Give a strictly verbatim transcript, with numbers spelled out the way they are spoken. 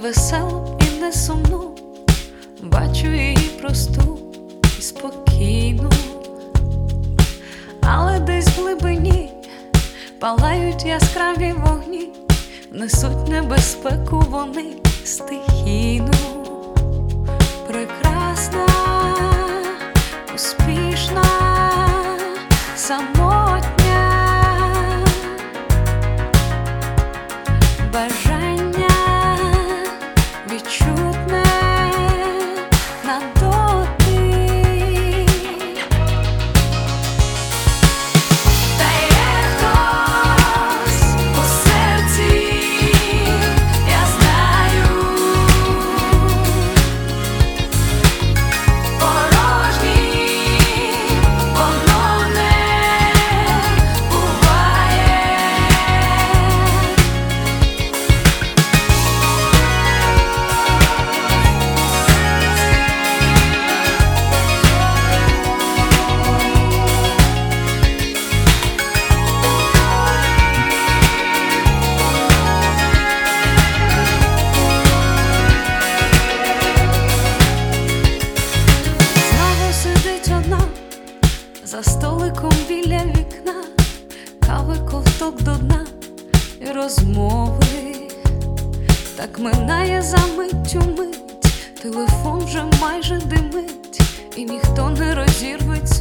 веселу і не сумну, бачу її просту і спокійну, але десь в глибині палають яскраві вогні, несуть небезпеку вони стихійну. Прекрасна, успішна, самотня, бажання відчутне на дотик. Та є хтось у серці, я знаю, порожній воно не буває. Знову сидить одна за столиком біля вікна, кави ковток до дна і розмови. Так минає за миттю мить, телефон вже майже димить, і ніхто не розірветься